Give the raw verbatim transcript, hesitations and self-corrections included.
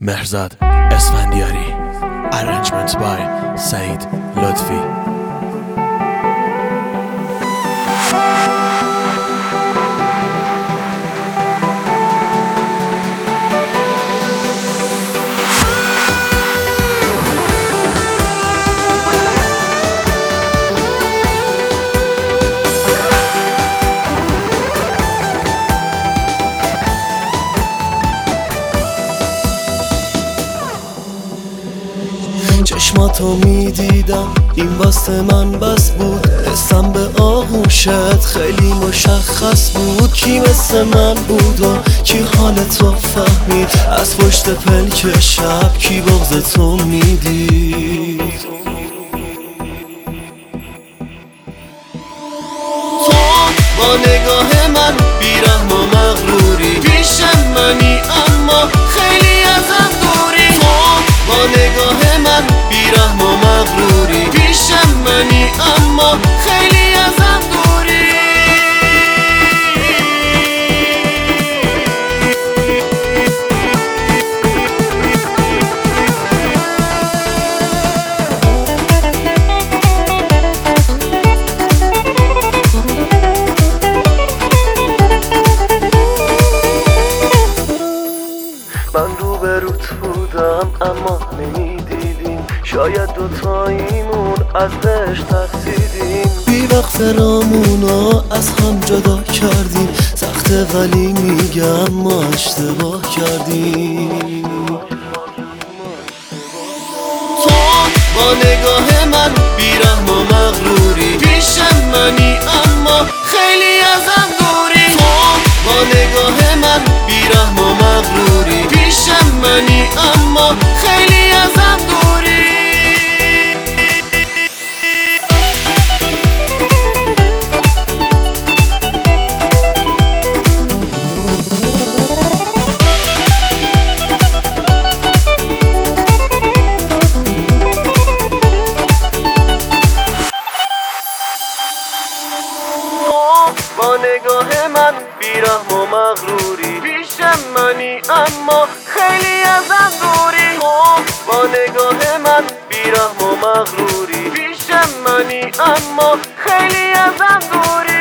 مهرزاد اسفندیاری. Arrangement by سعید لطفی. چشماتو میدیدم این واسه من بس بود، حسم به آغوشت خیلی مشخص بود. کی مثل من بود و کی حالتو فهمید؟ از پشت پلک شب کی بغض تو میدید؟ تو با نگاه من بیرحم و مغروری، پیش منی اما خیلی ازم دوری. تو با نگاه من بیرحم و مغروری، پیش منی اما خیلی ازم دوری. من روبروت بودم اما نمیدیدیم، شاید دوتاییمون از عشق ترسیدیم. بی وقت رامونو از هم جدا کردیم، سخته ولی میگم ما اشتباه کردیم. تو با نگاه من بیرحم و مغروری، پیش منی اما خیلی ازم دوری. تو با نگاه من بیرحم و مغروری، پیش منی اما خیلی ازم دوری. با نگاه من بیرحم و مغروری، پیش منی اما خیلی ازم دوری. با نگاه من بیرحم و مغروری، پیش منی اما خیلی ازم دوری.